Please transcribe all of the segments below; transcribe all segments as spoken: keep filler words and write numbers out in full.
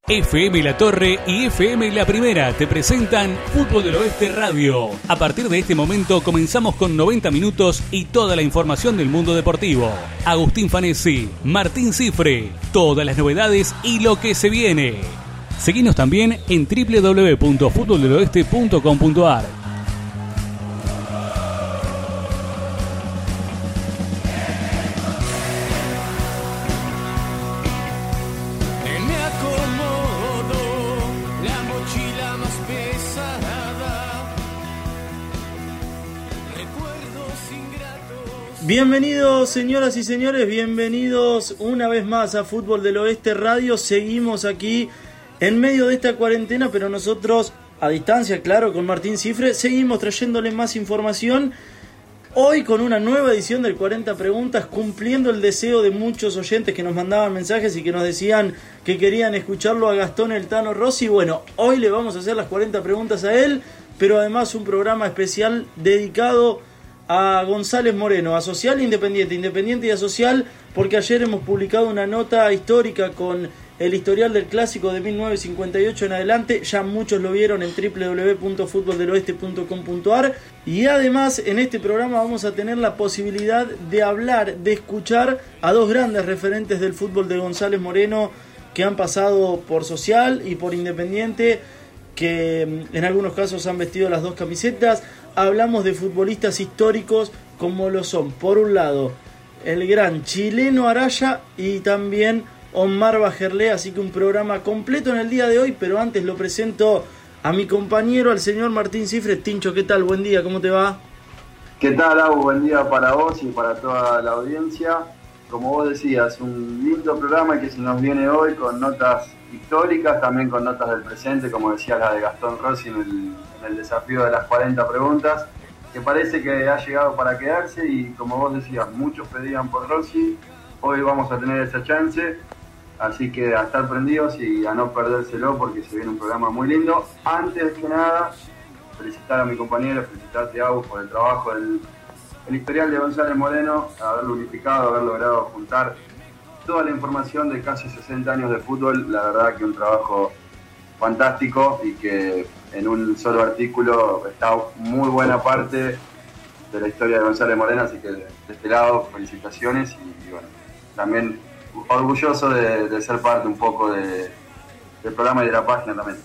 F M La Torre y F M La Primera te presentan Fútbol del Oeste Radio. A partir de este momento comenzamos con noventa minutos y toda la información del mundo deportivo. Agustín Fanesi, Martín Cifre, todas las novedades y lo que se viene. Seguinos también en doble u doble u doble u punto fútbol del oeste punto com punto a r. Bienvenidos, señoras y señores, bienvenidos una vez más a Fútbol del Oeste Radio. Seguimos aquí en medio de esta cuarentena, pero nosotros a distancia, claro, con Martín Cifre, seguimos trayéndole más información. Hoy con una nueva edición del cuarenta Preguntas, cumpliendo el deseo de muchos oyentes que nos mandaban mensajes y que nos decían que querían escucharlo a Gastón El Tano Rossi. Bueno, hoy le vamos a hacer las cuarenta preguntas a él, pero además un programa especial dedicado a González Moreno, a Social e Independiente, Independiente y a Social, porque ayer hemos publicado una nota histórica con el historial del clásico de mil novecientos cincuenta y ocho en adelante. Ya muchos lo vieron en doble u doble u doble u punto fútbol del oeste punto com punto a r. Y además en este programa vamos a tener la posibilidad de hablar, de escuchar a dos grandes referentes del fútbol de González Moreno que han pasado por Social y por Independiente, que en algunos casos han vestido las dos camisetas. Hablamos de futbolistas históricos como lo son, por un lado, el gran chileno Araya y también Omar Bajerle, así que un programa completo en el día de hoy, pero antes lo presento a mi compañero, al señor Martín Cifre. Tincho, ¿qué tal? Buen día, ¿cómo te va? ¿Qué tal, Abu? Buen día para vos y para toda la audiencia. Como vos decías, un lindo programa que se nos viene hoy con notas históricas, también con notas del presente, como decía la de Gastón Rossi en el, en el desafío de las cuarenta preguntas, que parece que ha llegado para quedarse y como vos decías, muchos pedían por Rossi. Hoy vamos a tener esa chance, así que a estar prendidos y a no perdérselo porque se viene un programa muy lindo. Antes que nada, felicitar a mi compañero, felicitarte, Agus, por el trabajo del el historial de González Moreno, haberlo unificado, haber logrado juntar toda la información de casi sesenta años de fútbol. La verdad que un trabajo fantástico y que en un solo artículo está muy buena parte de la historia de González Moreno, así que de este lado felicitaciones y, y bueno, también orgulloso de, de ser parte un poco de, del programa y de la página también.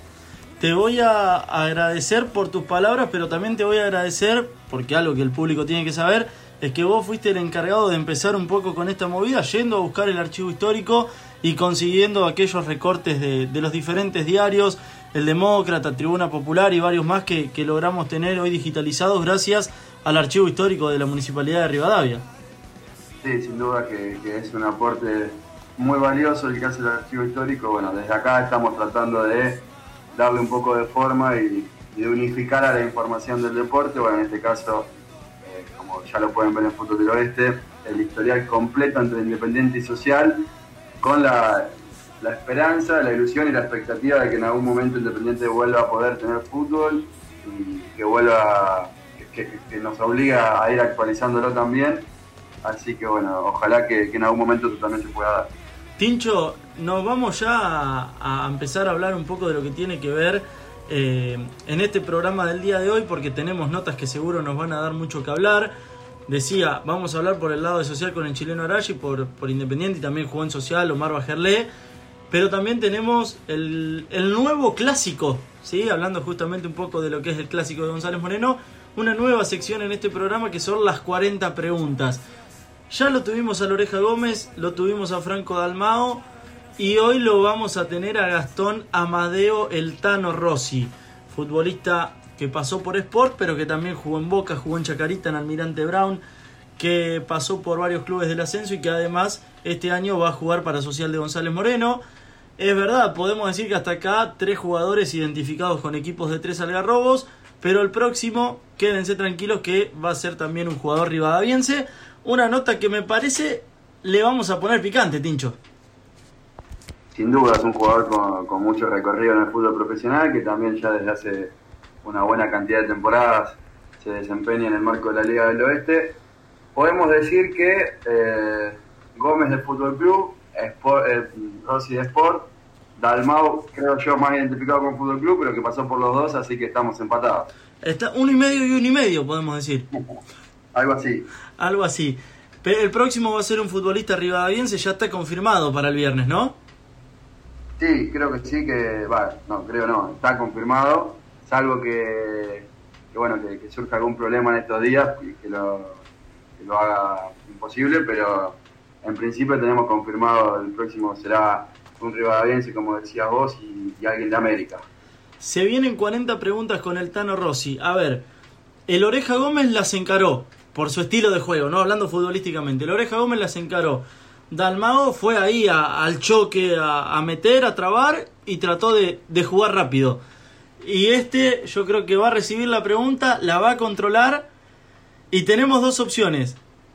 Te voy a agradecer por tus palabras, pero también te voy a agradecer, porque algo que el público tiene que saber, es que vos fuiste el encargado de empezar un poco con esta movida, yendo a buscar el archivo histórico y consiguiendo aquellos recortes de, de los diferentes diarios, El Demócrata, Tribuna Popular y varios más que, que logramos tener hoy digitalizados gracias al archivo histórico de la Municipalidad de Rivadavia. Sí, sin duda que, que es un aporte muy valioso el que hace el archivo histórico. Bueno, desde acá estamos tratando de darle un poco de forma y, y de unificar a la información del deporte. Bueno, en este caso, eh, como ya lo pueden ver en Fútbol del Oeste, el historial completo entre Independiente y Social, con la, la esperanza, la ilusión y la expectativa de que en algún momento Independiente vuelva a poder tener fútbol y que vuelva, que, que, que nos obliga a ir actualizándolo también. Así que bueno, ojalá que, que en algún momento eso también se pueda dar. Tincho, nos vamos ya a, a empezar a hablar un poco de lo que tiene que ver eh, en este programa del día de hoy, porque tenemos notas que seguro nos van a dar mucho que hablar. Decía, vamos a hablar por el lado de Social con el chileno Araya y por, por Independiente, y también jugó en Social Omar Bajerle, pero también tenemos el, el nuevo clásico, ¿sí? Hablando justamente un poco de lo que es el clásico de González Moreno, una nueva sección en este programa que son las cuarenta preguntas. Ya lo tuvimos a Loreja Gómez, lo tuvimos a Franco Dalmao y hoy lo vamos a tener a Gastón Amadeo El Tano Rossi, futbolista que pasó por Sport, pero que también jugó en Boca, jugó en Chacarita, en Almirante Brown, que pasó por varios clubes del ascenso y que además este año va a jugar para Social de González Moreno. Es verdad, podemos decir que hasta acá tres jugadores identificados con equipos de tres algarrobos, pero el próximo, quédense tranquilos que va a ser también un jugador rivadaviense. Una nota que me parece le vamos a poner picante, Tincho. Sin duda es un jugador con, con mucho recorrido en el fútbol profesional, que también ya desde hace una buena cantidad de temporadas se desempeña en el marco de la Liga del Oeste. Podemos decir que eh, Gómez de Fútbol Club, Sport, eh, Rossi de Sport, Dalmau, creo yo, más identificado con Fútbol Club, pero que pasó por los dos, así que estamos empatados. Está uno y medio y uno y medio, podemos decir. Algo así. Algo así. Pero el próximo va a ser un futbolista rivadaviense, ya está confirmado para el viernes, ¿no? Sí, creo que sí, que, va, no, creo no, está confirmado, salvo que, que bueno, que, que surja algún problema en estos días y que lo, que lo haga imposible, pero en principio tenemos confirmado el próximo será un rivadaviense, como decías vos, y, y alguien de América. Se vienen cuarenta preguntas con el Tano Rossi. A ver, el Oreja Gómez las encaró por su estilo de juego, no hablando futbolísticamente. El Oreja Gómez las encaró. Dalmao fue ahí a, al choque, a, a meter, a trabar y trató de, de jugar rápido. Y este yo creo que va a recibir la pregunta, la va a controlar y tenemos dos opciones.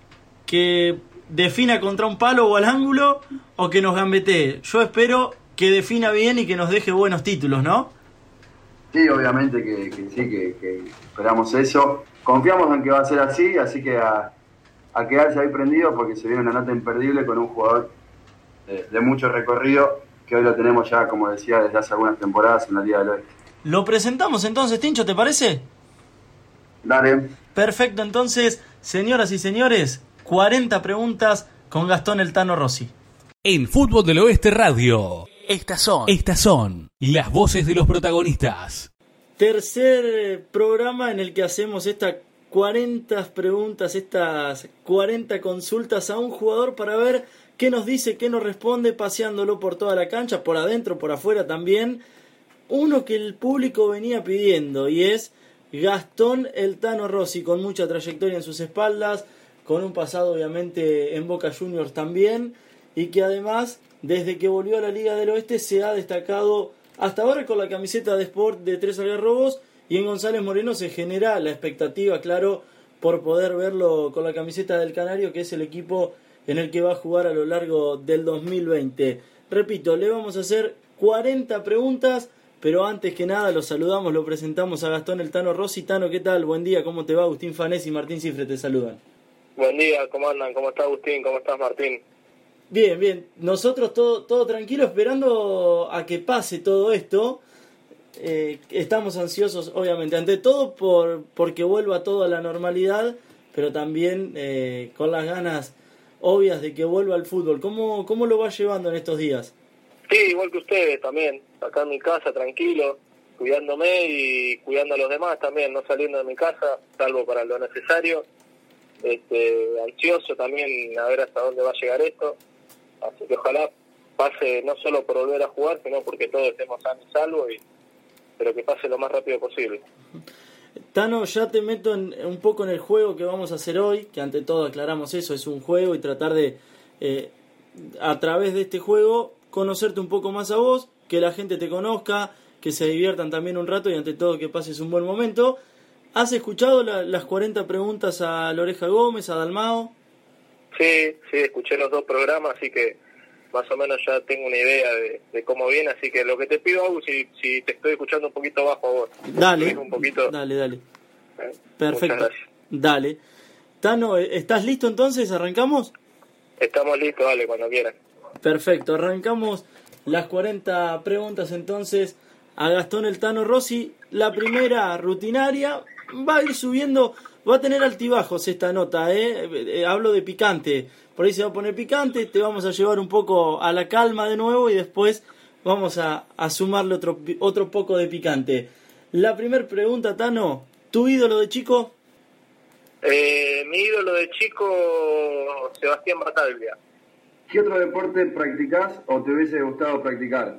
Que defina contra un palo o al ángulo o que nos gambetee. Yo espero que defina bien y que nos deje buenos títulos, ¿no? Sí, obviamente que, que sí, que, que esperamos eso. Confiamos en que va a ser así, así que a... a quedarse ahí prendido porque se viene una nota imperdible con un jugador de, de mucho recorrido que hoy lo tenemos ya, como decía, desde hace algunas temporadas en la Liga del Oeste. Lo presentamos entonces, Tincho, ¿te parece? Dale. Perfecto, entonces, señoras y señores, cuarenta preguntas con Gastón el Tano Rossi. En Fútbol del Oeste Radio, estas son, estas son las voces de los protagonistas. Tercer programa en el que hacemos esta cuarenta preguntas, estas cuarenta consultas a un jugador para ver qué nos dice, qué nos responde, paseándolo por toda la cancha, por adentro, por afuera también. Uno que el público venía pidiendo y es Gastón el Tano Rossi, con mucha trayectoria en sus espaldas, con un pasado obviamente en Boca Juniors también, y que además desde que volvió a la Liga del Oeste se ha destacado hasta ahora con la camiseta de Sport de Tres Algarrobos. Y en González Moreno se genera la expectativa, claro, por poder verlo con la camiseta del Canario, que es el equipo en el que va a jugar a lo largo del dos mil veinte. Repito, le vamos a hacer cuarenta preguntas, pero antes que nada lo saludamos, lo presentamos a Gastón el Tano Rossi. Tano, ¿qué tal? Buen día, ¿cómo te va? Agustín Fanés y Martín Cifre te saludan. Buen día, ¿cómo andan? ¿Cómo está Agustín? ¿Cómo estás, Martín? Bien, bien. Nosotros todo, todo tranquilo, esperando a que pase todo esto. Eh, estamos ansiosos, obviamente, ante todo por porque vuelva todo a la normalidad, pero también eh, con las ganas obvias de que vuelva al fútbol. ¿Cómo, cómo lo va llevando en estos días? Sí, igual que ustedes también, acá en mi casa, tranquilo, cuidándome y cuidando a los demás también, no saliendo de mi casa, salvo para lo necesario. Este, ansioso también a ver hasta dónde va a llegar esto, así que ojalá pase no solo por volver a jugar, sino porque todos estemos sanos y salvos, y pero que pase lo más rápido posible. Tano, ya te meto en, un poco en el juego que vamos a hacer hoy, que ante todo aclaramos eso, es un juego y tratar de, eh, a través de este juego, conocerte un poco más a vos, que la gente te conozca, que se diviertan también un rato y ante todo que pases un buen momento. ¿Has escuchado la, las cuarenta preguntas a Oreja Gómez, a Dalmao? Sí, sí, escuché los dos programas, así que más o menos ya tengo una idea de, de cómo viene, así que lo que te pido, Agus, si, si te estoy escuchando un poquito bajo a vos. Dale, un poquito. dale, dale. Eh, Perfecto, dale. Tano, ¿estás listo entonces? ¿Arrancamos? Estamos listos, dale, cuando quieran. Perfecto, arrancamos las cuarenta preguntas entonces a Gastón el Tano Rossi. La primera, rutinaria, va a ir subiendo, va a tener altibajos esta nota, ¿eh? Eh, hablo de picante. Por ahí se va a poner picante, te vamos a llevar un poco a la calma de nuevo y después vamos a, a sumarle otro, otro poco de picante. La primera pregunta, Tano, ¿tu ídolo de chico? Eh, mi ídolo de chico, Sebastián Bataglia. ¿Qué otro deporte practicás o te hubiese gustado practicar?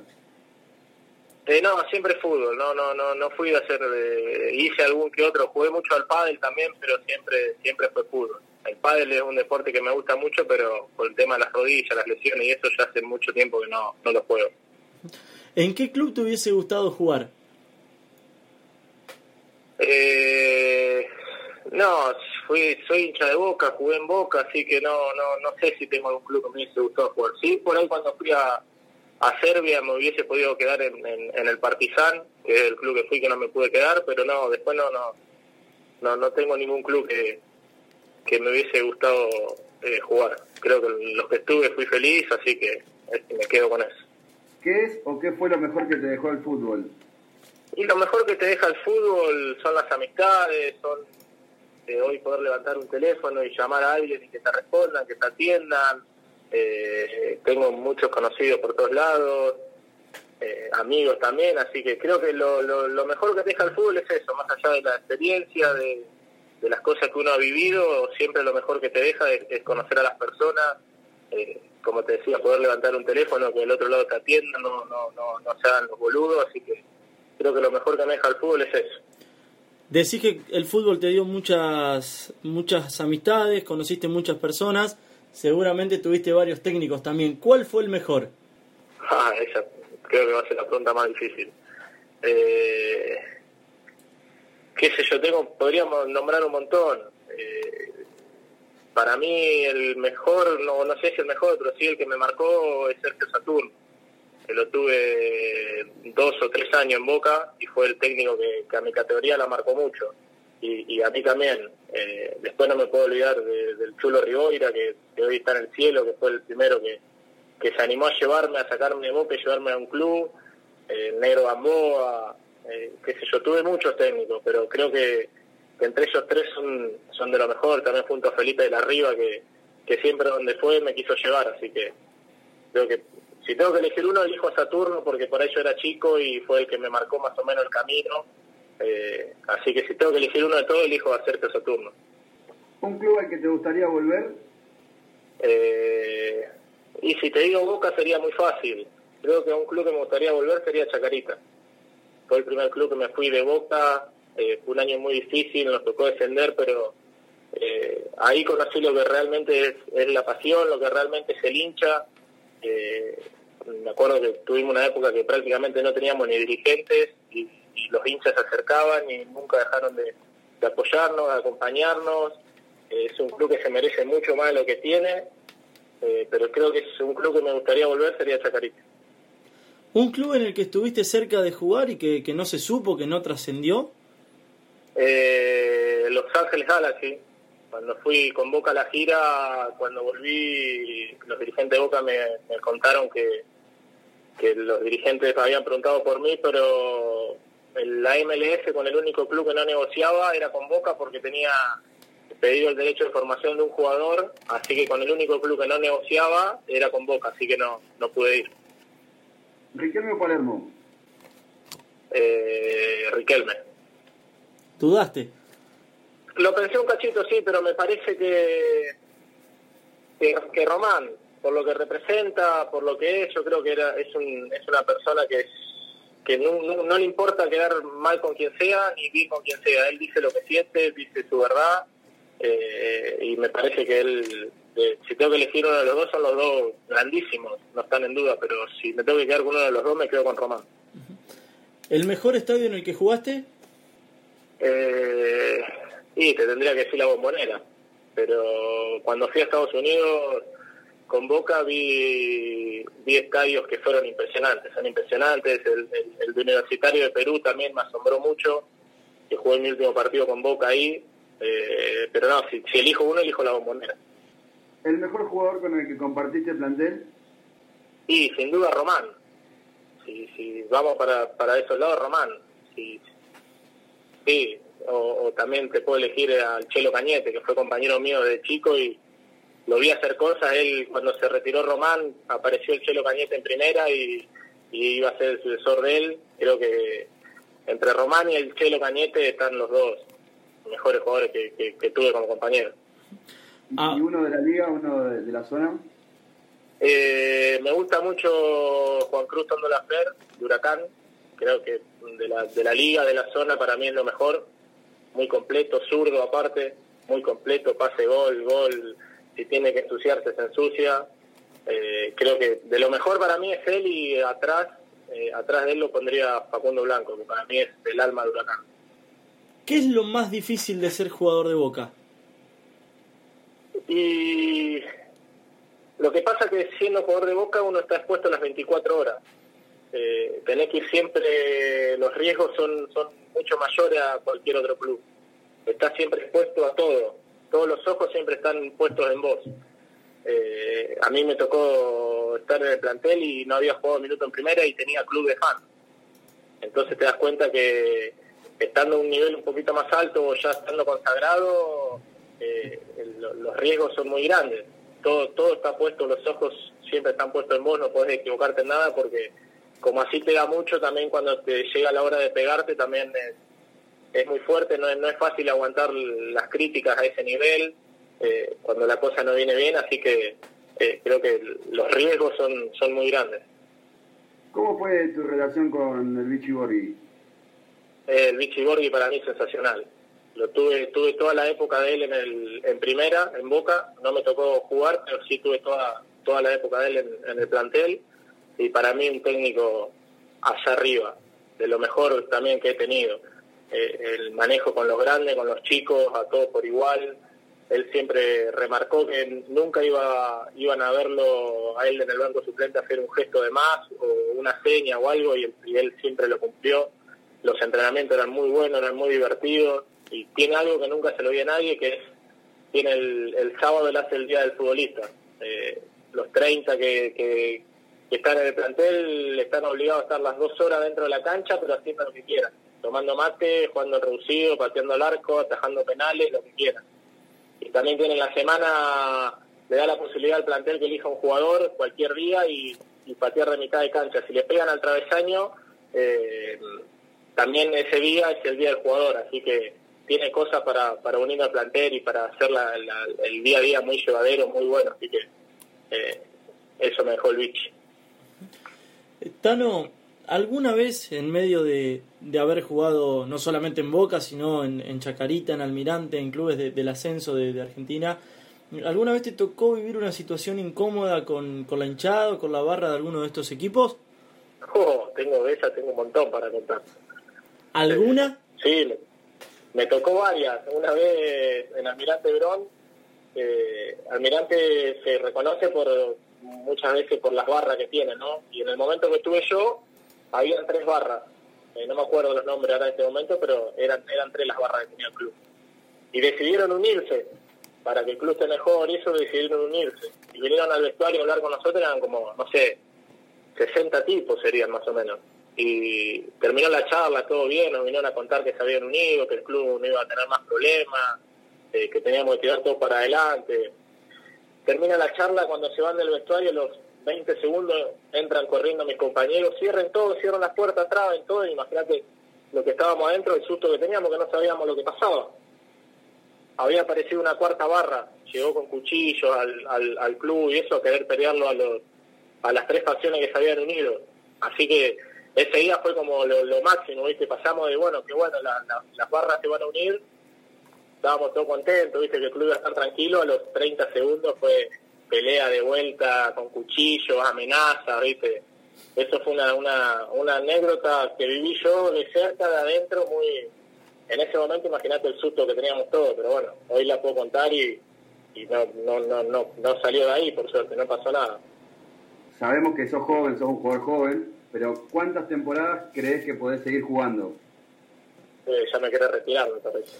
Eh, no, siempre fútbol, no no no no fui a hacer, eh, hice algún que otro, jugué mucho al pádel también, pero siempre siempre fue fútbol. El pádel es un deporte que me gusta mucho, pero por el tema de las rodillas, las lesiones y eso ya hace mucho tiempo que no, no lo juego. ¿En qué club te hubiese gustado jugar? Eh, no, fui, soy hincha de Boca, jugué en Boca, así que no no no sé si tengo algún club que me hubiese gustado jugar. Sí, por ahí cuando fui a, a Serbia me hubiese podido quedar en, en, en el Partizan, que es el club que fui que no me pude quedar, pero no, después no no no, no tengo ningún club que que me hubiese gustado eh, jugar. Creo que los que estuve fui feliz, así que eh, me quedo con eso. ¿qué es o qué fue lo mejor que te dejó el fútbol? Y lo mejor que te deja el fútbol son las amistades, son eh, hoy poder levantar un teléfono y llamar a alguien y que te respondan, que te atiendan. Eh, tengo muchos conocidos por todos lados, eh, amigos también, así que creo que lo, lo, lo mejor que te deja el fútbol es eso, más allá de la experiencia, de, de las cosas que uno ha vivido, siempre lo mejor que te deja es, es conocer a las personas, eh, como te decía, poder levantar un teléfono, que del otro lado te atiendan, no, no, no, no se hagan los boludos, así que creo que lo mejor que me deja el fútbol es eso. Decís que el fútbol te dio muchas muchas amistades, conociste muchas personas, seguramente tuviste varios técnicos también. ¿Cuál fue el mejor? Ah, esa creo que va a ser la pregunta más difícil. Eh, qué sé yo, tengo, podríamos nombrar un montón. Eh, para mí el mejor, no, no sé si el mejor, pero sí el que me marcó es Sergio Saturno. Que lo tuve dos o tres años en Boca y fue el técnico que, que a mi categoría la marcó mucho. Y, y a mí también. Eh, después no me puedo olvidar de, del Chulo Riboira, que, que hoy está en el cielo, que fue el primero que, que se animó a llevarme, a sacarme de Boca y llevarme a un club. Eh, el Negro Gamboa, eh, qué sé yo, tuve muchos técnicos, pero creo que, que entre ellos tres son, son de lo mejor. También junto a Felipe de la Riva, que, que siempre donde fue me quiso llevar, así que creo que si tengo que elegir uno, elijo a Saturno, porque por ahí yo era chico y fue el que me marcó más o menos el camino. Eh, así que si tengo que elegir uno de todos, elijo a Sergio Saturno. ¿Un club al que te gustaría volver? Eh, y si te digo Boca sería muy fácil. Creo que un club que me gustaría volver sería Chacarita. Fue el primer club que me fui de Boca. Eh, fue un año muy difícil, nos tocó descender, pero eh, ahí conocí lo que realmente es, es la pasión, lo que realmente es el hincha. Eh, me acuerdo que tuvimos una época que prácticamente no teníamos ni dirigentes y, y los hinchas se acercaban y nunca dejaron de, de apoyarnos, de acompañarnos. Eh, es un club que se merece mucho más de lo que tiene, eh, pero creo que es un club que me gustaría volver, sería Chacarita. ¿Un club en el que estuviste cerca de jugar y que, que no se supo, que no trascendió? Eh, Los Ángeles Galaxy. Cuando fui con Boca a la gira, cuando volví, los dirigentes de Boca me, me contaron que, que los dirigentes habían preguntado por mí, pero la M L S con el único club que no negociaba era con Boca porque tenía pedido el derecho de formación de un jugador, así que con el único club que no negociaba era con Boca, así que no, no pude ir. ¿Riquelme o Palermo? Eh, Riquelme. ¿Dudaste? Lo pensé un cachito, sí, pero me parece que, que que Román, por lo que representa, por lo que es, yo creo que era es un es una persona que que no, no, no le importa quedar mal con quien sea ni bien con quien sea. Él dice lo que siente, dice su verdad, eh, y me parece que él, eh, si tengo que elegir uno de los dos, son los dos grandísimos, no están en duda, pero si me tengo que quedar con uno de los dos, me quedo con Román. ¿El mejor estadio en el que jugaste? Eh... Y te tendría que decir la Bombonera, pero cuando fui a Estados Unidos con Boca vi vi estadios que fueron impresionantes, son impresionantes. El, el, el de Universitario de Perú también me asombró mucho, que jugué mi último partido con Boca ahí, eh, pero no, si, si elijo uno, elijo la Bombonera. ¿El mejor jugador con el que compartiste plantel? Y sin duda Román, si, si vamos para, para esos lados, Román, si, sí. O, o también te puedo elegir al Chelo Cañete, que fue compañero mío de chico y lo vi hacer cosas. Él, cuando se retiró Román, apareció el Chelo Cañete en primera y, y iba a ser el sucesor de él. Creo que entre Román y el Chelo Cañete están los dos mejores jugadores que, que, que tuve como compañero. Ah. ¿Y uno de la liga, uno de, de la zona? Eh, me gusta mucho Juan Cruz Tóndola Fer, de Huracán. Creo que de la, de la liga, de la zona, para mí es lo mejor. Muy completo, zurdo aparte, muy completo, pase, gol, gol, si tiene que ensuciarse se ensucia. Eh, creo que de lo mejor para mí es él y atrás, eh, atrás de él lo pondría Facundo Blanco, que para mí es el alma de Huracán. ¿Qué es lo más difícil de ser jugador de Boca? Y lo que pasa es que siendo jugador de Boca uno está expuesto las veinticuatro horas. Eh, tenés que ir siempre, los riesgos son, son mucho mayores a cualquier otro club. Estás siempre expuesto a todo, todos los ojos siempre están puestos en vos. Eh, a mí me tocó año estar en el plantel y no había jugado minuto en primera y tenía club de fan. Entonces te das cuenta que estando a un nivel un poquito más alto o ya estando consagrado, eh, el, los riesgos son muy grandes. Todo, todo está puesto, los ojos siempre están puestos en vos, no podés equivocarte en nada porque como así te da mucho, también cuando te llega la hora de pegarte también es, es muy fuerte, no es, no es fácil aguantar las críticas a ese nivel eh, cuando la cosa no viene bien, así que eh, creo que los riesgos son, son muy grandes. ¿Cómo fue tu relación con el Vichy Borghi? Eh, el Vichy Borghi para mí es sensacional. Lo tuve tuve toda la época de él en el en primera, en Boca, no me tocó jugar, pero sí tuve toda toda la época de él en, en el plantel, y para mí un técnico allá arriba, de lo mejor también que he tenido. Eh, el manejo con los grandes, con los chicos, a todos por igual. Él siempre remarcó que nunca iba iban a verlo a él en el banco suplente hacer un gesto de más o una seña o algo, y él, y él siempre lo cumplió. Los entrenamientos eran muy buenos, eran muy divertidos, y tiene algo que nunca se lo vi a nadie, que es, tiene el, el sábado él hace el día del futbolista. Eh, los treinta que, que, que están en el plantel están obligados a estar las dos horas dentro de la cancha, pero haciendo lo que quieran, tomando mate, jugando reducido, pateando al arco, atajando penales, lo que quieran. Y también tiene la semana, le da la posibilidad al plantel que elija un jugador cualquier día y, y patear de mitad de cancha. Si le pegan al travesaño, eh, también ese día es el día del jugador, así que tiene cosas para, para unir al plantel y para hacer la, la, el día a día muy llevadero, muy bueno, así que eh, eso me dejó el Vichy. Tano, ¿alguna vez en medio de, de haber jugado no solamente en Boca, sino en, en Chacarita, en Almirante, en clubes de, del ascenso de, de Argentina, ¿alguna vez te tocó vivir una situación incómoda con, con la hinchada o con la barra de alguno de estos equipos? Oh, tengo de esas, tengo un montón para contar. ¿Alguna? Eh, sí, me, me tocó varias. Una vez en Almirante Brón, eh, Almirante se reconoce por muchas veces por las barras que tiene, ¿no? Y en el momento que estuve yo, habían tres barras. Eh, no me acuerdo los nombres ahora en este momento, pero eran eran tres las barras que tenía el club. Y decidieron unirse, para que el club esté mejor, y eso decidieron unirse. Y vinieron al vestuario a hablar con nosotros, eran como, no sé, sesenta tipos serían más o menos. Y terminó la charla, todo bien, nos vinieron a contar que se habían unido, que el club no iba a tener más problemas, eh, que teníamos que tirar todo para adelante. Termina la charla, cuando se van del vestuario, los veinte segundos entran corriendo mis compañeros, cierren todo, cierran las puertas, traben todo, y imagínate lo que estábamos adentro, el susto que teníamos, que no sabíamos lo que pasaba. Había aparecido una cuarta barra, llegó con cuchillos al, al, al club y eso, a querer pelearlo a, los, a las tres facciones que se habían unido. Así que ese día fue como lo, lo máximo, ¿viste? Pasamos de, bueno, que bueno, la, la, las barras se van a unir, estábamos todos contentos, ¿viste? Que el club iba a estar tranquilo. A los treinta segundos fue pelea de vuelta con cuchillos, amenazas, ¿viste? Eso fue una, una, una anécdota que viví yo de cerca, de adentro, muy... En ese momento imagínate el susto que teníamos todos, pero bueno, hoy la puedo contar y, y no, no, no, no, no salió de ahí, por suerte, no pasó nada. Sabemos que sos joven, sos un jugador joven, pero ¿cuántas temporadas crees que podés seguir jugando? Eh, ya me querés retirar, me parece.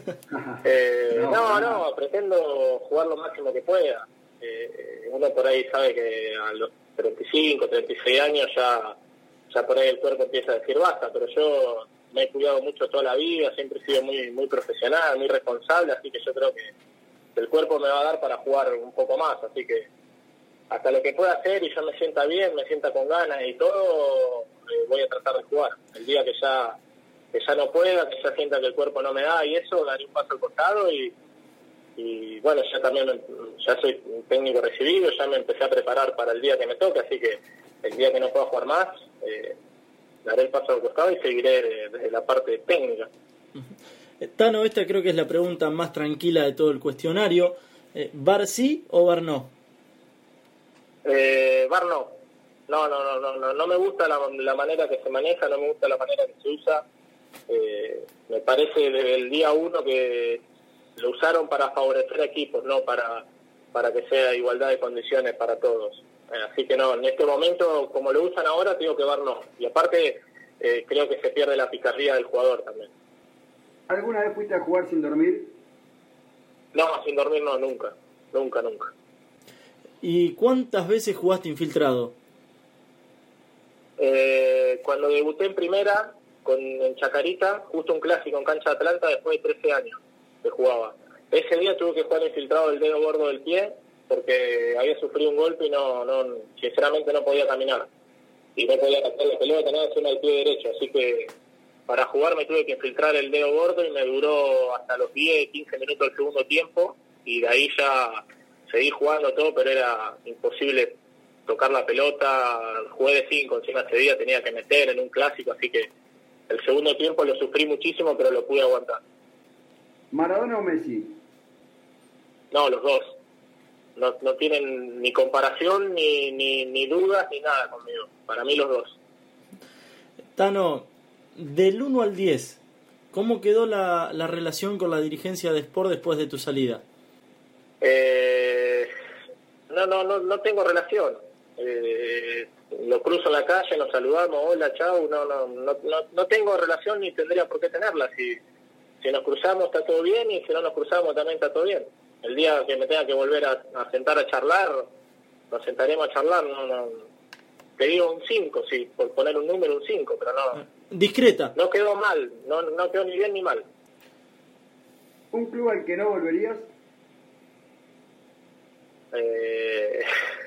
eh, no, no, no, pretendo jugar lo máximo que pueda. Eh, uno por ahí sabe que a los treinta y cinco, treinta y seis años ya, ya por ahí el cuerpo empieza a decir basta, pero yo me he cuidado mucho toda la vida, siempre he sido muy muy profesional, muy responsable, así que yo creo que el cuerpo me va a dar para jugar un poco más, así que hasta lo que pueda hacer y yo me sienta bien, me sienta con ganas y todo, eh, voy a tratar de jugar. El día que ya que ya no pueda, que ya sienta que el cuerpo no me da y eso, daré un paso al costado y, y bueno, ya también ya soy un técnico recibido, ya me empecé a preparar para el día que me toque, así que el día que no pueda jugar más, eh, daré el paso al costado y seguiré desde la parte técnica. Tano, esta creo que es la pregunta más tranquila de todo el cuestionario. Eh, ¿Bar sí o bar no? Eh, bar no. No, no, no, no, no, no me gusta la, la manera que se maneja, no me gusta la manera que se usa. Eh, me parece desde el día uno que lo usaron para favorecer equipos, no para, para que sea igualdad de condiciones para todos. Así que no, en este momento, como lo usan ahora, digo que bar no. Y aparte, eh, creo que se pierde la picardía del jugador también. ¿Alguna vez fuiste a jugar sin dormir? No, sin dormir no, nunca. Nunca, nunca. ¿Y cuántas veces jugaste infiltrado? Eh, cuando debuté en primera, con, en Chacarita, justo un clásico en cancha de Atlanta, después de trece años que jugaba. Ese día tuve que jugar infiltrado el dedo gordo del pie, porque había sufrido un golpe y no, no sinceramente no podía caminar. Y no podía captar la pelota, nada, encima del pie derecho. Así que para jugar me tuve que infiltrar el dedo gordo y me duró hasta los diez, quince minutos del segundo tiempo. Y de ahí ya seguí jugando todo, pero era imposible tocar la pelota. Jugué de cinco, encima ese día tenía que meter en un clásico, así que el segundo tiempo lo sufrí muchísimo, pero lo pude aguantar. ¿Maradona o Messi? No, los dos. No, no tienen ni comparación, ni, ni, ni dudas, ni nada conmigo. Para mí los dos. Tano, del uno al diez, ¿cómo quedó la, la relación con la dirigencia de Sport después de tu salida? Eh, no, no, no, no tengo relación. Eh, lo cruzo en la calle, nos saludamos, hola, chau, no, no, no, no, no tengo relación ni tendría por qué tenerla. Si, si nos cruzamos está todo bien y si no nos cruzamos también está todo bien. El día que me tenga que volver a, a sentar a charlar, nos sentaremos a charlar, no, no, te digo un cinco, sí, por poner un número, un cinco, pero no. Discreta. No quedó mal, no, no quedó ni bien ni mal. ¿Un club al que no volverías? Eh,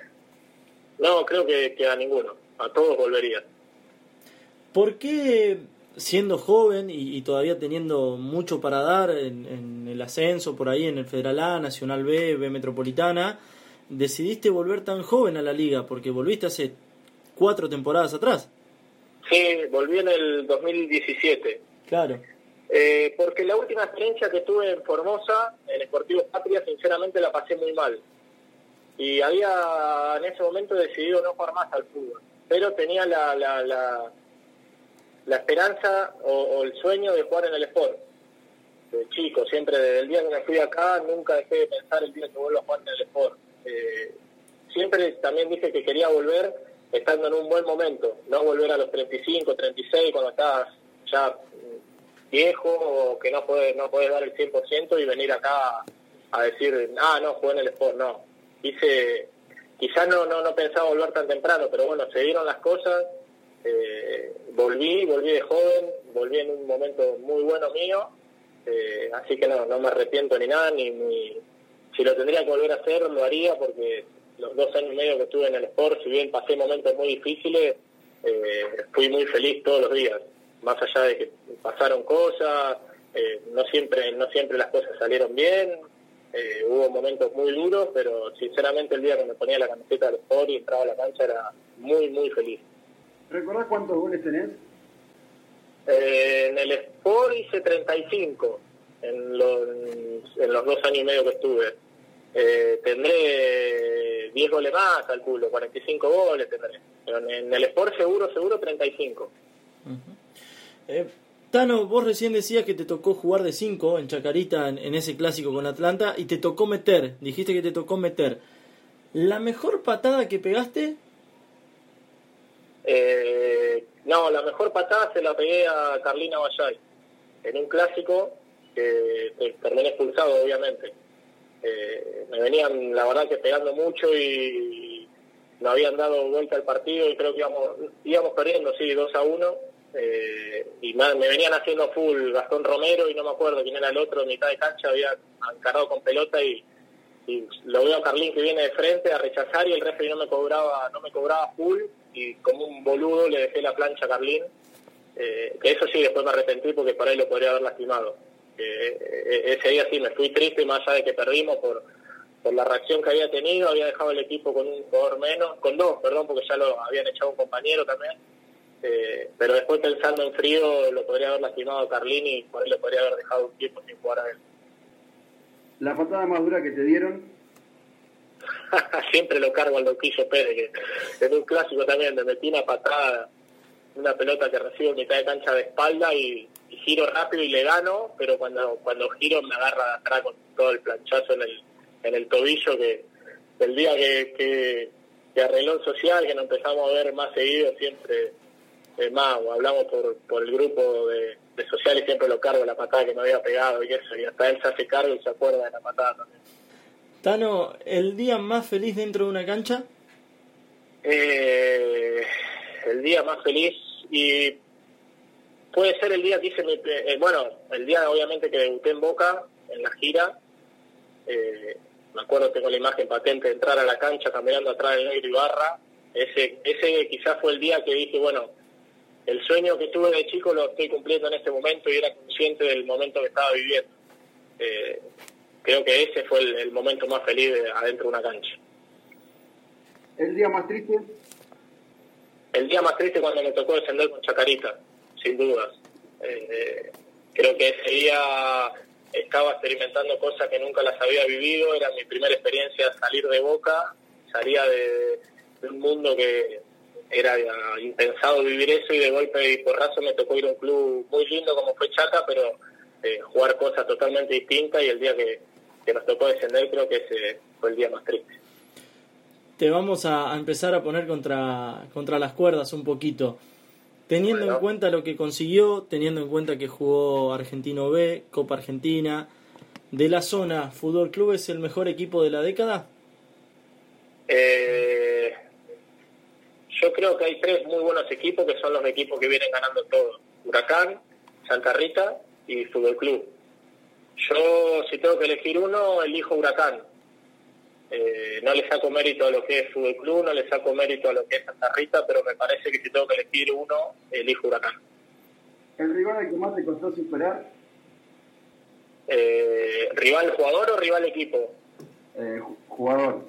no, creo que, que a ninguno, a todos volvería. ¿Por qué, siendo joven y, y todavía teniendo mucho para dar en, en el ascenso por ahí en el Federal A, Nacional B, B Metropolitana, decidiste volver tan joven a la liga? Porque volviste hace cuatro temporadas atrás. Sí, volví en el dos mil diecisiete. Claro. Eh, porque la última experiencia que tuve en Formosa, en Sportivo Patria, sinceramente la pasé muy mal. Y había en ese momento decidido no jugar más al fútbol. Pero tenía la la, la, la esperanza o, o el sueño de jugar en el Sport. De chico, siempre desde el día que me fui acá, nunca dejé de pensar el día que vuelvo a jugar en el Sport. Eh, siempre también dije que quería volver estando en un buen momento, no volver a los treinta y cinco, treinta y seis cuando estás ya viejo o que no puedes no puedes dar el cien por ciento y venir acá a decir, ah, no, jugué en el Sport, no. Hice, quizás no, no, no pensaba volver tan temprano, pero bueno, se dieron las cosas, eh, volví, volví de joven, volví en un momento muy bueno mío, eh, así que no, no me arrepiento ni nada, ni, ni si lo tendría que volver a hacer, lo haría porque los dos años y medio que estuve en el Sport, si bien pasé momentos muy difíciles, eh, fui muy feliz todos los días, más allá de que pasaron cosas, eh, no siempre no siempre las cosas salieron bien, eh, hubo momentos muy duros, pero sinceramente el día que me ponía la camiseta del Sport y entraba a la cancha era muy, muy feliz. ¿Recordás cuántos goles tenés? Eh, en el Sport hice treinta y cinco en los, en los dos años y medio que estuve. Eh, tendré diez goles más, calculo, cuarenta y cinco goles tendré. Pero en, en el Sport seguro, seguro treinta y cinco. Uh-huh. eh, Tano, vos recién decías que te tocó jugar de cinco en Chacarita en, en ese clásico con Atlanta y te tocó meter, dijiste que te tocó meter. ¿La mejor patada que pegaste? Eh, no, la mejor patada se la pegué a Carlina Vallay en un clásico que, que terminé expulsado, obviamente. Eh, me venían, la verdad, que pegando mucho y no habían dado vuelta al partido y creo que íbamos, íbamos perdiendo, sí, dos a uno. Eh, y me, me venían haciendo full Gastón Romero y no me acuerdo quién era el otro, en mitad de cancha había encarado con pelota y, y lo veo a Carlín que viene de frente a rechazar y el referee no me cobraba no me cobraba full y como un boludo le dejé la plancha a Carlín, eh, que eso sí después me arrepentí porque por ahí lo podría haber lastimado. Eh, ese día sí me fui triste, más allá de que perdimos por, por la reacción que había tenido, había dejado el equipo con un jugador menos, con dos, perdón, porque ya lo habían echado un compañero también. Eh, pero después pensando en frío lo podría haber lastimado a Carlín y por ahí lo podría haber dejado un tiempo sin jugar a él. ¿La patada más dura que te dieron? Siempre lo cargo al Loquillo Pérez, que en un clásico también me metí una patada, una pelota que recibo en mitad de cancha de espalda y, y giro rápido y le gano, pero cuando cuando giro me agarra de atrás con todo el planchazo en el en el tobillo, que el día que, que, que arregló el social, que nos empezamos a ver más seguido, siempre eh, más, hablamos por, por el grupo de, de social y siempre lo cargo la patada que me había pegado y eso, y hasta él se hace cargo y se acuerda de la patada también. Tano, ¿el día más feliz dentro de una cancha? Eh, el día más feliz y puede ser el día que hice mi, eh, bueno, el día obviamente que debuté en Boca, en la gira. Eh, me acuerdo, tengo la imagen patente de entrar a la cancha caminando atrás de Negro Ibarra. Ese, ese quizás fue el día que dije, bueno, el sueño que tuve de chico lo estoy cumpliendo en este momento y era consciente del momento que estaba viviendo. Eh, creo que ese fue el, el momento más feliz de, adentro de una cancha. ¿El día más triste? El día más triste cuando me tocó descender con Chacarita, sin dudas. Eh, eh, creo que ese día estaba experimentando cosas que nunca las había vivido, era mi primera experiencia salir de Boca, salía de, de un mundo que era impensado vivir eso y de golpe y porrazo me tocó ir a un club muy lindo como fue Chaca, pero eh, jugar cosas totalmente distintas y el día que, que nos tocó descender creo que ese fue el día más triste. Te vamos a, a empezar a poner contra, contra las cuerdas un poquito. Teniendo bueno. en cuenta lo que consiguió, teniendo en cuenta que jugó Argentino B, Copa Argentina, de la zona, ¿Fútbol Club es el mejor equipo de la década? Eh, yo creo que hay tres muy buenos equipos que son los equipos que vienen ganando todo. Huracán, Santa Rita y Fútbol Club. Yo, si tengo que elegir uno, elijo Huracán. Eh, no le saco mérito a lo que es Fútbol Club, no le saco mérito a lo que es Santa Rita, pero me parece que si tengo que elegir uno, elijo Huracán. ¿El rival al que más te costó superar? Eh, ¿Rival jugador o rival equipo? Eh, jugador.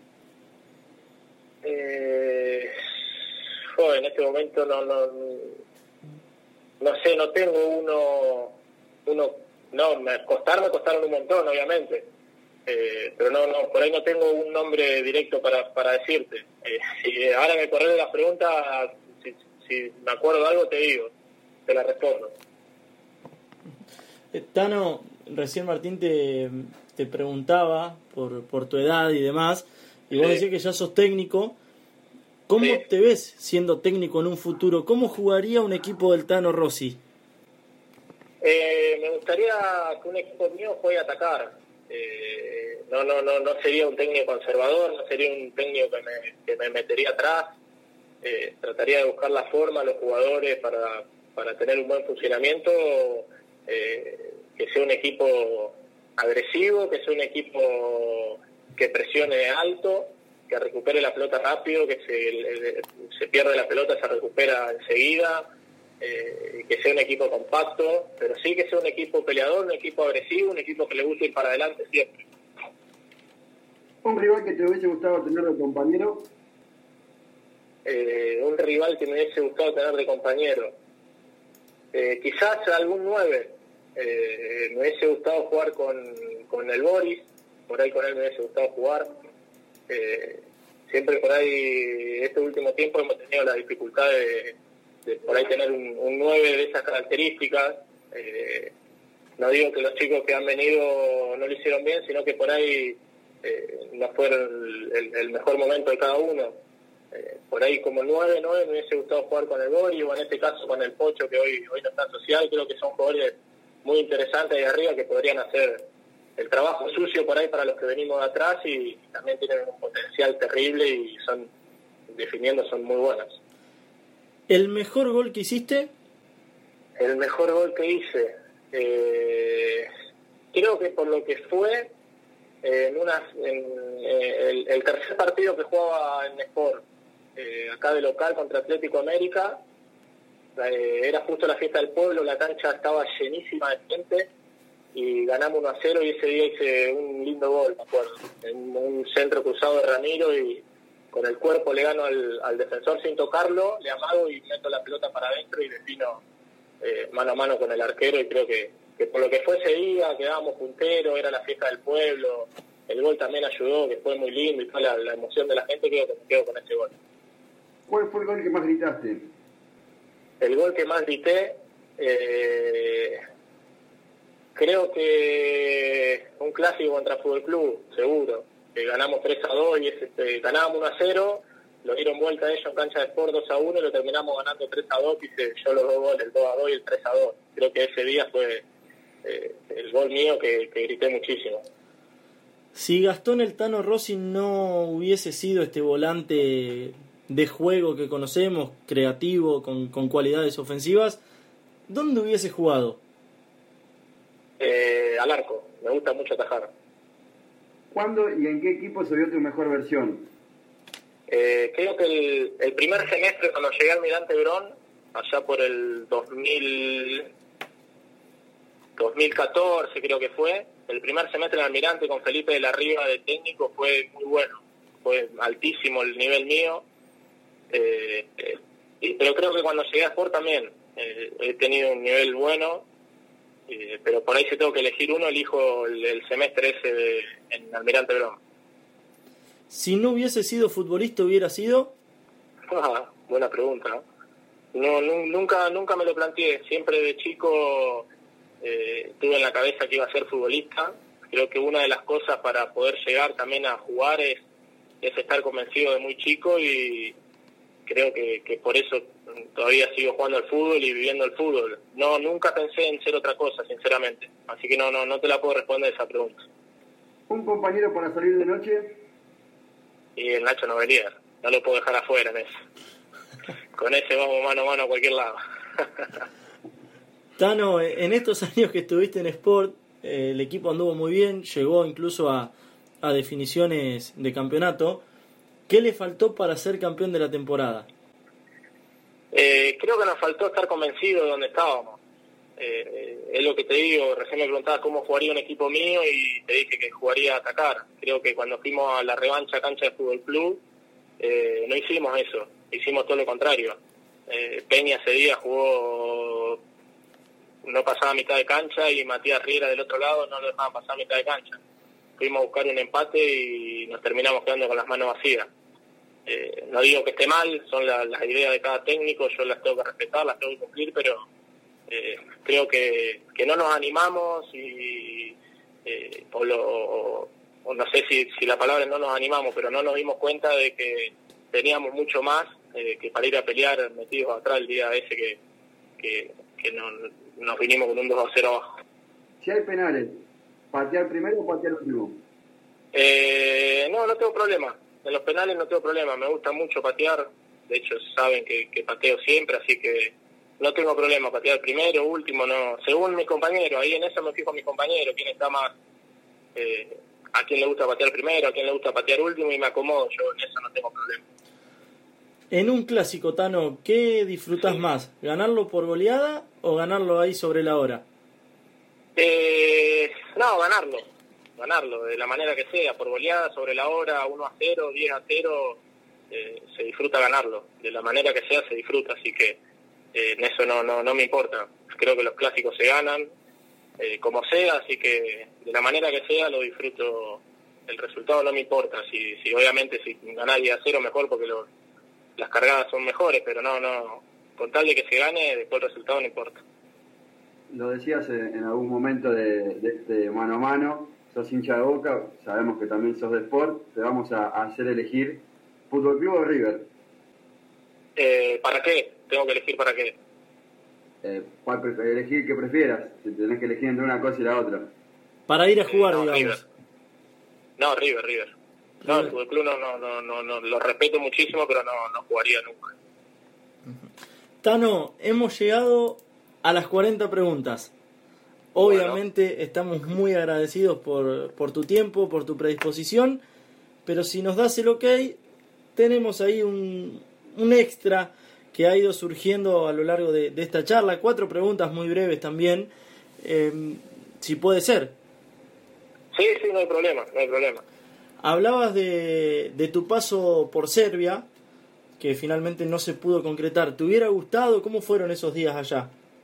Eh, oh, en este momento no, no no sé, no tengo uno, uno no, me costaron, me costaron un montón, obviamente. Eh, pero no, no, por ahí no tengo un nombre directo para, para decirte. Eh, si ahora me corres las preguntas, si, si me acuerdo de algo te digo, te la respondo. Tano, recién Martín te, te preguntaba por, por tu edad y demás, y vos sí. decís que ya sos técnico. ¿Cómo sí. te ves siendo técnico en un futuro? ¿Cómo jugaría un equipo del Tano Rossi? Eh, me gustaría que un equipo mío juegue a atacar. Eh, no, no, no, no sería un técnico conservador, no sería un técnico que me, que me metería atrás. Eh, trataría de buscar la forma a los jugadores para, para tener un buen funcionamiento, eh, que sea un equipo agresivo, que sea un equipo que presione alto, que recupere la pelota rápido, que se, se pierde la pelota, se recupera enseguida. Eh, que sea un equipo compacto, pero sí que sea un equipo peleador, un equipo agresivo, un equipo que le guste ir para adelante siempre. ¿Un rival que te hubiese gustado tener de compañero? Eh, un rival que me hubiese gustado tener de compañero. Eh, quizás algún nueve. Eh, me hubiese gustado jugar con, con el Boris, por ahí con él me hubiese gustado jugar. Eh, siempre por ahí, este último tiempo hemos tenido la dificultad de de por ahí tener un, un nueve de esas características. Eh, no digo que los chicos que han venido no lo hicieron bien, sino que por ahí eh, no fue el, el, el mejor momento de cada uno. Eh, por ahí como nueve, nueve me hubiese gustado jugar con el Bori o en este caso con el Pocho, que hoy, hoy no está social. Creo que son jugadores muy interesantes ahí arriba que podrían hacer el trabajo sucio por ahí para los que venimos de atrás y también tienen un potencial terrible y son definiendo son muy buenas. ¿El mejor gol que hiciste? El mejor gol que hice, eh, creo que por lo que fue eh, en una en, eh, el, el tercer partido que jugaba en Sport, eh, acá de local contra Atlético América, eh, era justo la fiesta del pueblo, la cancha estaba llenísima de gente y ganamos uno a cero y ese día hice un lindo gol, me acuerdo, en un centro cruzado de Ramiro y con el cuerpo le gano al, al defensor sin tocarlo, le amago y meto la pelota para adentro y defino eh, mano a mano con el arquero y creo que, que por lo que fue ese día, quedábamos punteros, era la fiesta del pueblo, el gol también ayudó, que fue muy lindo y toda la, la emoción de la gente, creo que me quedo con ese gol. ¿Cuál fue el gol que más gritaste? El gol que más grité, eh, creo que un clásico contra Fútbol Club, seguro. Que ganamos tres a dos y este, ganábamos uno a cero, lo dieron vuelta a ellos en cancha de Sport dos a uno y lo terminamos ganando tres a dos, hice yo los dos goles, el dos a dos y el tres a dos. Creo que ese día fue eh, el gol mío que, que grité muchísimo. Si Gastón el Tano Rossi no hubiese sido este volante de juego que conocemos, creativo, con, con cualidades ofensivas, ¿dónde hubiese jugado? Eh, al arco, me gusta mucho atajar. ¿Cuándo y en qué equipo se vio tu mejor versión? Eh, creo que el, el primer semestre cuando llegué al Almirante Brown, allá por el dos mil, dos mil catorce creo que fue, el primer semestre en Almirante con Felipe de la Riva de técnico fue muy bueno, fue altísimo el nivel mío, eh, eh, y, pero creo que cuando llegué a Sport también eh, he tenido un nivel bueno, eh, pero por ahí si tengo que elegir uno, elijo el, el semestre ese de, en Almirante Brown. Si no hubiese sido futbolista, ¿hubiera sido? Ah, buena pregunta. No, no, nunca, nunca me lo planteé. Siempre de chico eh, tuve en la cabeza que iba a ser futbolista. Creo que una de las cosas para poder llegar también a jugar es, es estar convencido de muy chico, y creo que, que por eso todavía sigo jugando al fútbol y viviendo el fútbol. No, nunca pensé en ser otra cosa, sinceramente. Así que no, no, no te la puedo responder esa pregunta. ¿Un compañero para salir de noche? Y el Nacho Novelier, no lo puedo dejar afuera en eso. Con ese vamos mano a mano a cualquier lado. Tano, en estos años que estuviste en Sport, eh, el equipo anduvo muy bien, llegó incluso a, a definiciones de campeonato. ¿Qué le faltó para ser campeón de la temporada? Eh, creo que nos faltó estar convencidos de donde estábamos. Eh, es lo que te digo, recién me preguntabas cómo jugaría un equipo mío y te dije que jugaría a atacar. Creo que cuando fuimos a la revancha cancha de Fútbol Club, eh, no hicimos eso, hicimos todo lo contrario. Eh, Peña ese día jugó, no pasaba mitad de cancha, y Matías Riera del otro lado no lo dejaban pasar mitad de cancha. Fuimos a buscar un empate y nos terminamos quedando con las manos vacías. Eh, no digo que esté mal, son la, las ideas de cada técnico, yo las tengo que respetar, las tengo que cumplir, pero Eh, creo que, que no nos animamos y eh, o, lo, o, o no sé si, si la palabra es no nos animamos, pero no nos dimos cuenta de que teníamos mucho más eh, que para ir a pelear metidos atrás el día ese que, que, que no, nos vinimos con un dos a cero abajo. Si hay penales, ¿patear primero o patear último? Eh, no, no tengo problema. En los penales no tengo problema, me gusta mucho patear, de hecho saben que, que pateo siempre, así que no tengo problema, patear primero, último, no. Según mi compañero, ahí en eso me fijo a mi compañero, quién está más, eh, a quién le gusta patear primero, a quién le gusta patear último, y me acomodo, yo en eso no tengo problema. En un clásico, Tano, ¿qué disfrutás sí. más? ¿Ganarlo por goleada o ganarlo ahí sobre la hora? Eh, no, ganarlo, ganarlo, de la manera que sea, por goleada, sobre la hora, uno a cero, diez a cero, eh, se disfruta ganarlo, de la manera que sea se disfruta, así que Eh, en eso no, no, no me importa. Creo que los clásicos se ganan eh, como sea, así que de la manera que sea lo disfruto. El resultado no me importa, si, si obviamente si ganar diez a cero mejor, porque lo, las cargadas son mejores, pero no, no, con tal de que se gane, después el resultado no importa. Lo decías en algún momento de, de este mano a mano, sos hincha de Boca, sabemos que también sos de Sport, te vamos a, a hacer elegir Fútbol Club o River. Eh, ¿Para qué? Tengo que elegir para qué. Eh, ¿cuál pre- elegir que prefieras? Si tenés que elegir entre una cosa y la otra. Para ir a jugar, eh, no, digamos. River. No, River, River. No, River. El Fútbol Club no, no, no, no, no, lo respeto muchísimo, pero no, no jugaría nunca. Tano, hemos llegado a las cuarenta preguntas. Obviamente bueno. Estamos muy agradecidos por, por tu tiempo, por tu predisposición, pero si nos das el ok, tenemos ahí un, un extra que ha ido surgiendo a lo largo de, de esta charla. Cuatro preguntas muy breves también, eh, si puede ser. Sí, sí, no hay problema, no hay problema. Hablabas de, de tu paso por Serbia, que finalmente no se pudo concretar. ¿Te hubiera gustado? ¿Cómo fueron esos días allá?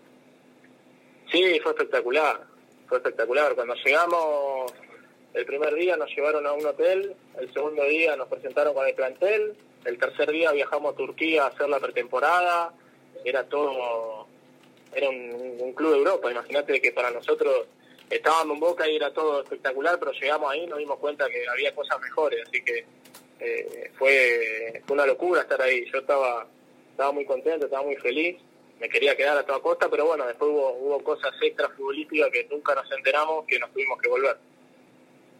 Sí, fue espectacular, fue espectacular. Cuando llegamos, el primer día nos llevaron a un hotel, el segundo día nos presentaron con el plantel, el tercer día viajamos a Turquía a hacer la pretemporada, era todo, era un, un club de Europa. Imagínate que para nosotros estábamos en Boca y era todo espectacular, pero llegamos ahí y nos dimos cuenta que había cosas mejores, así que eh, fue, fue una locura estar ahí. Yo estaba, estaba muy contento, estaba muy feliz, me quería quedar a toda costa, pero bueno, después hubo, hubo cosas extra futbolísticas que nunca nos enteramos, que nos tuvimos que volver.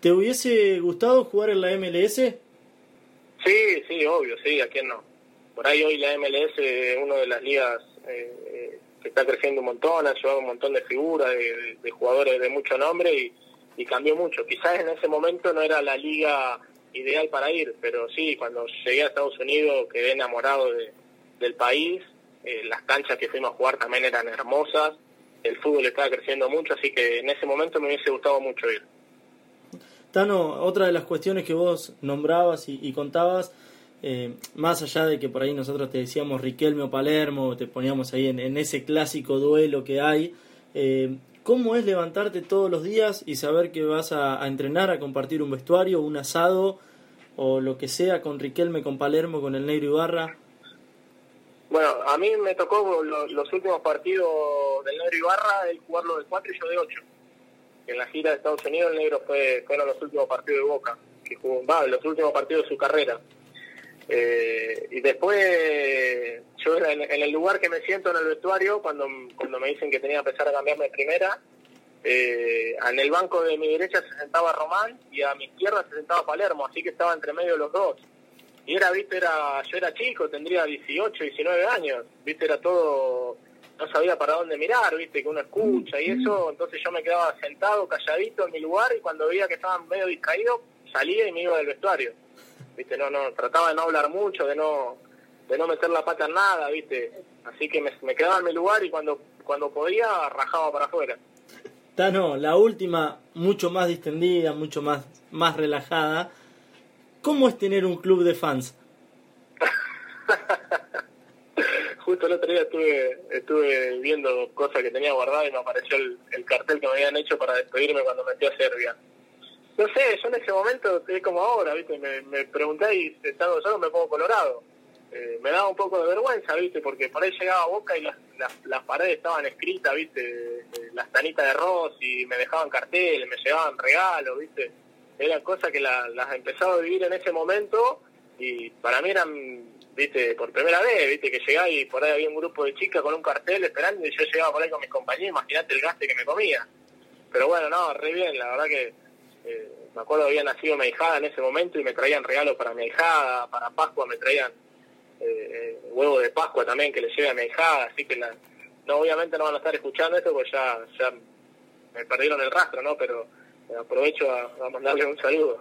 ¿Te hubiese gustado jugar en la M L S? Sí, sí, obvio, sí, ¿a quién no? Por ahí hoy la M L S es una de las ligas eh, que está creciendo un montón, ha llevado un montón de figuras, de, de jugadores de mucho nombre y, y cambió mucho. Quizás en ese momento no era la liga ideal para ir, pero sí, cuando llegué a Estados Unidos quedé enamorado de, del país, eh, las canchas que fuimos a jugar también eran hermosas, el fútbol estaba creciendo mucho, así que en ese momento me hubiese gustado mucho ir. Tano, otra de las cuestiones que vos nombrabas y, y contabas, eh, más allá de que por ahí nosotros te decíamos Riquelme o Palermo, te poníamos ahí en, en ese clásico duelo que hay, eh, ¿cómo es levantarte todos los días y saber que vas a, a entrenar, a compartir un vestuario, un asado o lo que sea con Riquelme, con Palermo, con el Negro Ibarra? Bueno, a mí me tocó lo, los últimos partidos del Negro Ibarra, él jugarlo de cuatro y yo de ocho. En la gira de Estados Unidos el Negro fue fueron los últimos partidos de Boca, que jugó, va, los últimos partidos de su carrera. Eh, y después yo en, en el lugar que me siento en el vestuario, cuando, cuando me dicen que tenía que empezar a cambiarme de primera, eh, en el banco de mi derecha se sentaba Román y a mi izquierda se sentaba Palermo, así que estaba entre medio de los dos. Y era, viste, era yo era chico, tendría dieciocho, diecinueve años, viste, era todo, no sabía para dónde mirar, viste, que uno escucha y eso, entonces yo me quedaba sentado, calladito en mi lugar, y cuando veía que estaban medio distraídos, salía y me iba del vestuario, viste, no, no, trataba de no hablar mucho, de no, de no meter la pata en nada, viste, así que me, me quedaba en mi lugar y cuando, cuando podía, rajaba para afuera. Tano, la última, mucho más distendida, mucho más, más relajada. ¿Cómo es tener un club de fans? Justo el otro día estuve estuve viendo cosas que tenía guardadas y me apareció el, el cartel que me habían hecho para despedirme cuando me fui a Serbia. No sé, yo en ese momento, es como ahora, ¿viste? Me, me pregunté y estando solo me pongo colorado. Eh, me daba un poco de vergüenza, ¿viste? Porque por ahí llegaba a Boca y las, las, las paredes estaban escritas, ¿viste? Las tanitas de Rossi, me dejaban carteles, me llevaban regalos, ¿viste? Eran cosas que la, las empezaba a vivir en ese momento y para mí eran, viste, por primera vez, viste, que llegaba y por ahí había un grupo de chicas con un cartel esperando y yo llegaba por ahí con mis compañeros, imagínate el gaste que me comía. Pero bueno, no, re bien, la verdad que eh, me acuerdo había nacido mi ahijada en ese momento y me traían regalos para mi ahijada, para Pascua me traían eh, huevos de Pascua también que le lleve a mi ahijada, así que la, no, obviamente no van a estar escuchando esto porque ya, ya me perdieron el rastro, ¿no? Pero aprovecho a, a mandarle un saludo.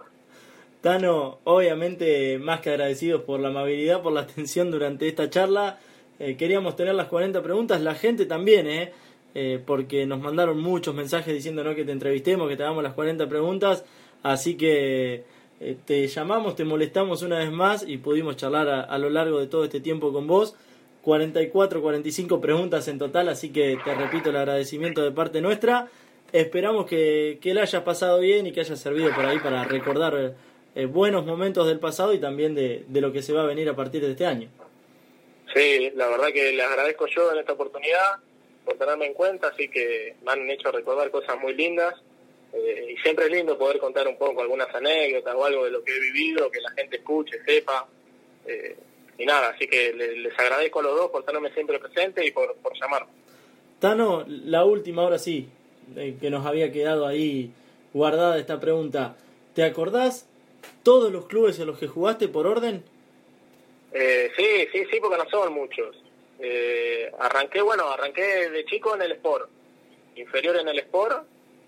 Tano, obviamente más que agradecidos por la amabilidad, por la atención durante esta charla. Eh, queríamos tener las cuarenta preguntas, la gente también, eh, eh, porque nos mandaron muchos mensajes diciéndonos que te entrevistemos, que te hagamos las cuarenta preguntas, así que eh, te llamamos, te molestamos una vez más y pudimos charlar a, a lo largo de todo este tiempo con vos. cuarenta y cuatro, cuarenta y cinco preguntas en total, así que te repito el agradecimiento de parte nuestra. Esperamos que, que la hayas pasado bien y que haya servido por ahí para recordar eh, buenos momentos del pasado y también de, de lo que se va a venir a partir de este año. Sí, la verdad que les agradezco yo en esta oportunidad por tenerme en cuenta, así que me han hecho recordar cosas muy lindas eh, y siempre es lindo poder contar un poco algunas anécdotas o algo de lo que he vivido, que la gente escuche, sepa, eh, y nada, así que les, les agradezco a los dos por tenerme siempre presente y por, por llamarme. Tano, la última, ahora sí, eh, que nos había quedado ahí guardada esta pregunta. ¿Te acordás todos los clubes en los que jugaste por orden? Eh, sí, sí, sí, porque no son muchos. Eh, arranqué, bueno, arranqué de chico en el Sport, inferior en el Sport.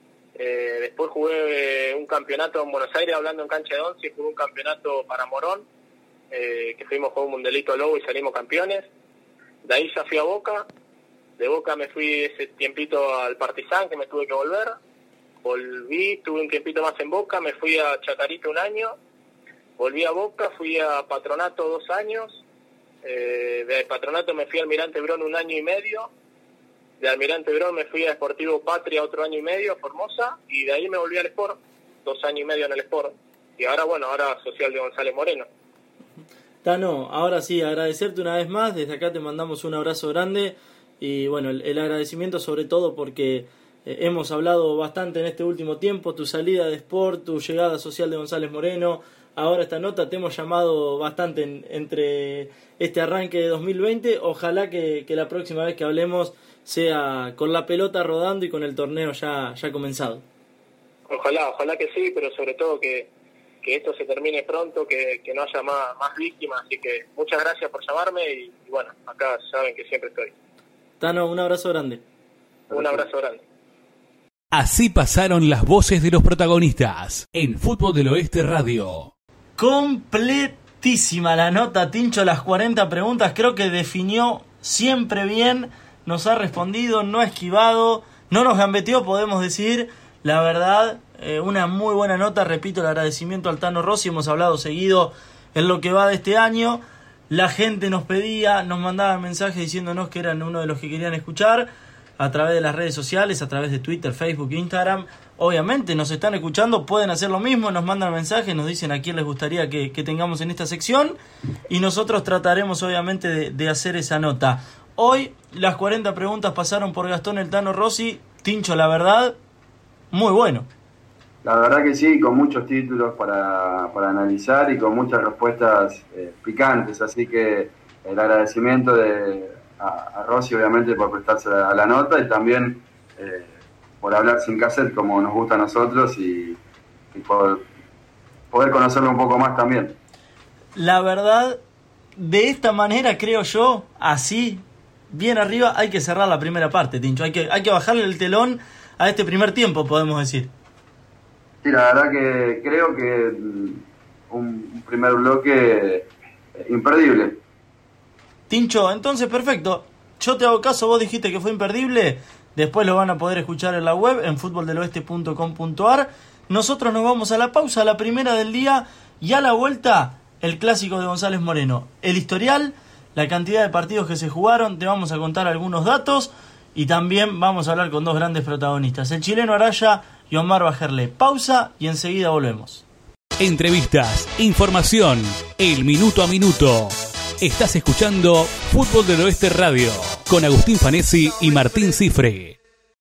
Eh, después jugué un campeonato en Buenos Aires, hablando en cancha de once, jugué un campeonato para Morón, eh, que fuimos con un mundialito lobo y salimos campeones. De ahí ya fui a Boca. De Boca me fui ese tiempito al Partizan, que me tuve que volver. Volví, tuve un tiempito más en Boca, me fui a Chacarita un año. Volví a Boca, fui a Patronato dos años. Eh, de Patronato me fui a Almirante Brown un año y medio. De Almirante Brown me fui a Sportivo Patria otro año y medio, Formosa. Y de ahí me volví al Sport, dos años y medio en el Sport. Y ahora, bueno, ahora Social de González Moreno. Tano, ahora sí, agradecerte una vez más. Desde acá te mandamos un abrazo grande. Y bueno, el, el agradecimiento sobre todo porque eh, hemos hablado bastante en este último tiempo. Tu salida de Sport, tu llegada a Social de González Moreno. Ahora esta nota, te hemos llamado bastante en, entre este arranque de dos mil veinte. Ojalá que, que la próxima vez que hablemos sea con la pelota rodando y con el torneo ya, ya comenzado. Ojalá, ojalá que sí, pero sobre todo que, que esto se termine pronto, que, que no haya más, más víctimas. Así que muchas gracias por llamarme y, y bueno, acá saben que siempre estoy. Tano, un abrazo grande. Un abrazo grande. Así pasaron las voces de los protagonistas en Fútbol del Oeste Radio. Completísima la nota, Tincho, las cuarenta preguntas. Creo que definió siempre bien, nos ha respondido, no ha esquivado, no nos gambeteó, podemos decir. La verdad, eh, una muy buena nota. Repito, el agradecimiento al Tano Rossi. Hemos hablado seguido en lo que va de este año. La gente nos pedía, nos mandaba mensajes diciéndonos que eran uno de los que querían escuchar a través de las redes sociales, a través de Twitter, Facebook, Instagram. Obviamente nos están escuchando, pueden hacer lo mismo, nos mandan mensajes, nos dicen a quién les gustaría que, que tengamos en esta sección y nosotros trataremos obviamente de, de hacer esa nota. Hoy las cuarenta preguntas pasaron por Gastón el Tano Rossi. Tincho, la verdad, muy bueno. La verdad que sí, con muchos títulos para, para analizar y con muchas respuestas eh, picantes, así que el agradecimiento de, a, a Rossi obviamente por prestarse a la nota y también eh, por hablar sin cassette como nos gusta a nosotros y, y por poder conocerlo un poco más también. La verdad, de esta manera creo yo, así, bien arriba, hay que cerrar la primera parte, Tincho, hay que, hay que bajarle el telón a este primer tiempo, podemos decir. Sí, la verdad que creo que un, un primer bloque imperdible. Tincho, entonces perfecto. Yo te hago caso, vos dijiste que fue imperdible. Después lo van a poder escuchar en la web, en fútbol del oeste punto com punto a r. Nosotros nos vamos a la pausa, a la primera del día, y a la vuelta, el clásico de González Moreno. El historial, la cantidad de partidos que se jugaron, te vamos a contar algunos datos, y también vamos a hablar con dos grandes protagonistas, el chileno Araya y Omar Bajerle. Pausa y enseguida volvemos. Entrevistas, información, el minuto a minuto. Estás escuchando Fútbol del Oeste Radio con Agustín Fanesi y Martín Cifre.